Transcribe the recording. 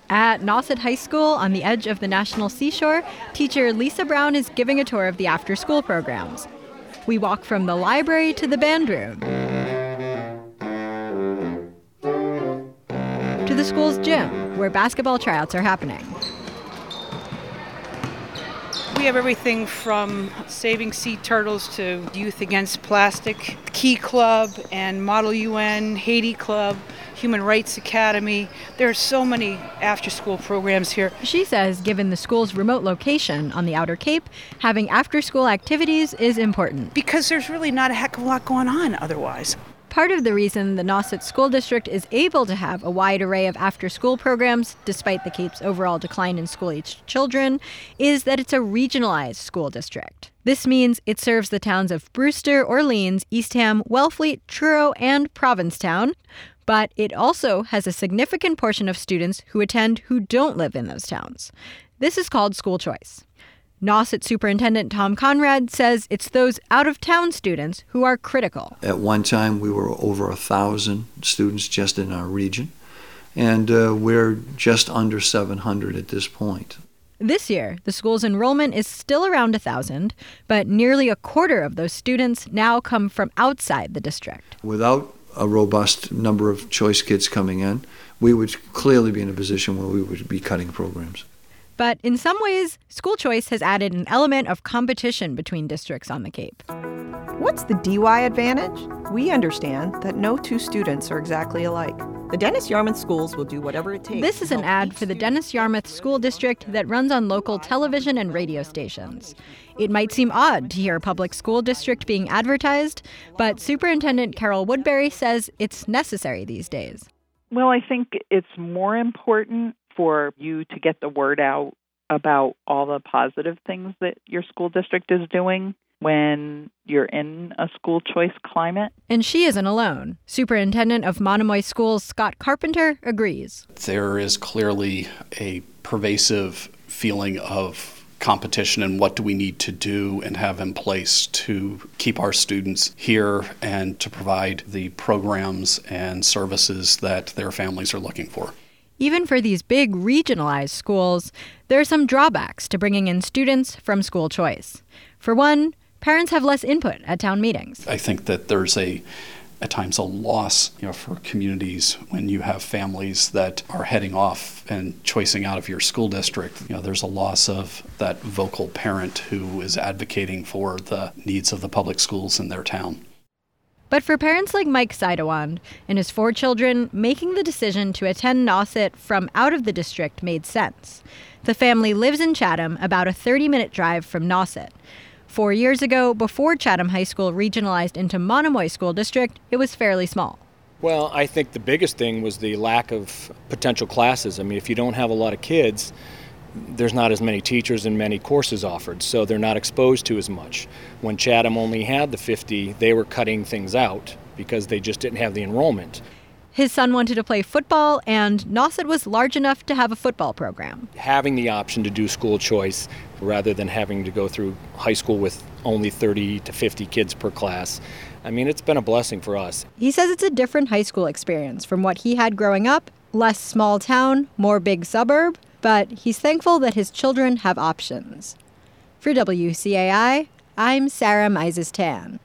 At Nauset High School on the edge of the National Seashore, teacher Lisa Brown is giving a tour of the after-school programs. We walk from the library to the band room, to the school's gym, where basketball tryouts are happening. We have everything from Saving Sea Turtles to Youth Against Plastic, Key Club and Model UN, Haiti Club, Human Rights Academy. There are so many after-school programs here. She says given the school's remote location on the Outer Cape, having after-school activities is important. Because there's really not a heck of a lot going on otherwise. Part of the reason the Nauset School District is able to have a wide array of after-school programs, despite the Cape's overall decline in school-aged children, is that it's a regionalized school district. This means it serves the towns of Brewster, Orleans, Eastham, Wellfleet, Truro, and Provincetown, but it also has a significant portion of students who attend who don't live in those towns. This is called school choice. Nauset Superintendent Tom Conrad says it's those out-of-town students who are critical. At one time, we were over 1,000 students just in our region, and we're just under 700 at this point. This year, the school's enrollment is still around 1,000, but nearly a quarter of those students now come from outside the district. Without a robust number of choice kids coming in, we would clearly be in a position where we would be cutting programs. But in some ways, school choice has added an element of competition between districts on the Cape. What's the DY advantage? We understand that no two students are exactly alike. The Dennis Yarmouth schools will do whatever it takes. This is an ad for the Dennis Yarmouth School District that runs on local television and radio stations. It might seem odd to hear a public school district being advertised, but Superintendent Carol Woodbury says it's necessary these days. Well, I think it's more important for you to get the word out about all the positive things that your school district is doing when you're in a school choice climate. And she isn't alone. Superintendent of Monomoy Schools, Scott Carpenter, agrees. There is clearly a pervasive feeling of competition and what do we need to do and have in place to keep our students here and to provide the programs and services that their families are looking for. Even for these big regionalized schools, there are some drawbacks to bringing in students from school choice. For one, parents have less input at town meetings. I think that there's at times a loss, for communities when you have families that are heading off and choicing out of your school district. There's a loss of that vocal parent who is advocating for the needs of the public schools in their town. But for parents like Mike Seidewand and his 4 children, making the decision to attend Nauset from out of the district made sense. The family lives in Chatham, about a 30-minute drive from Nauset. 4 years ago, before Chatham High School regionalized into Monomoy School District, it was fairly small. Well, I think the biggest thing was the lack of potential classes. I mean, if you don't have a lot of kids, there's not as many teachers and many courses offered, so they're not exposed to as much. When Chatham only had the 50, they were cutting things out because they just didn't have the enrollment. His son wanted to play football, and Nauset was large enough to have a football program. Having the option to do school choice rather than having to go through high school with only 30 to 50 kids per class, I mean, it's been a blessing for us. He says it's a different high school experience from what he had growing up, less small town, more big suburb, but he's thankful that his children have options. For WCAI, I'm Sarah Mises-Tan.